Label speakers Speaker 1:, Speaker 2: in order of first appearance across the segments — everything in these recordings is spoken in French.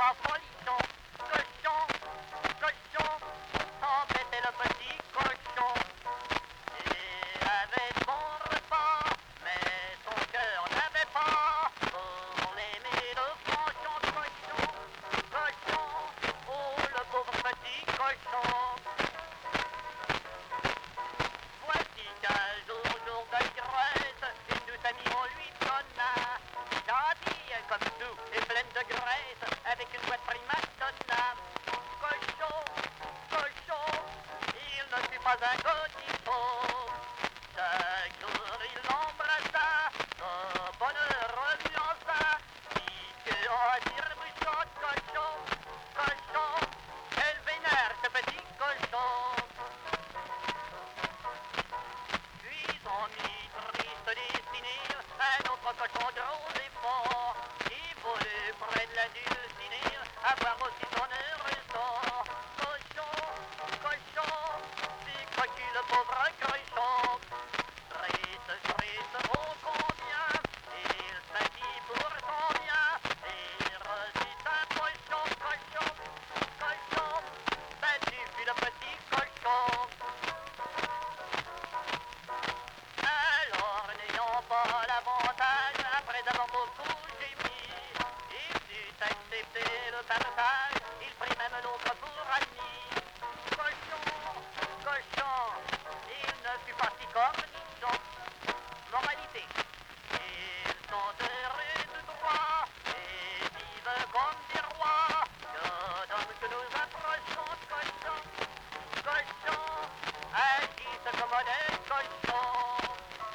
Speaker 1: pas folichon. Cochon, cochon, embêtait le petit cochon. Il avait de bons repas, mais son cœur n'avait pas pour l'aimer le franchon. Cochon, cochon, oh le pauvre petit cochon. Voici qu'un jour de graisse, une douce amie on lui donna. Gentille comme tout et pleine de graisse, avec une boîte prima donna. Cochon, cochon, il ne fut pas un godillot. Chaque jour il l'embrassa, son bonheur relança. Dit qu'en tire-bouchon, cochon, cochon, elle vénère ce petit cochon. Puis on mit triste destinée un autre cochon gros et fort, qui voulut près de la dulcinée avoir aussi son heureux sort. Cochon, cochon, si croquis le pauvre cochon. Triste, triste, oh combien il s'acquit pour son bien, et reçut un cochon, cochon, cochon, battu fut le petit cochon. Alors, n'ayant pas l'avantage, après avoir beaucoup gémi, il dut accepter le partage, il prit même l'autre pour ami. Cochon, cochon, il ne fut pas si cornichon. Moralité, ils sont heureux de droit et vivent comme des rois. Que donc que nous approchons, cochon, cochon, agissent comme des cochons.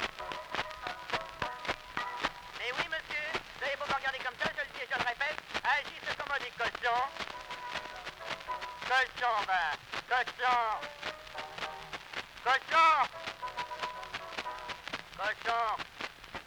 Speaker 1: Mais oui, monsieur, vous allez pas me regarder comme ça, je le dis et je le répète, agissent comme des cochons. Cochon, ben, cochon, cochon, cochon.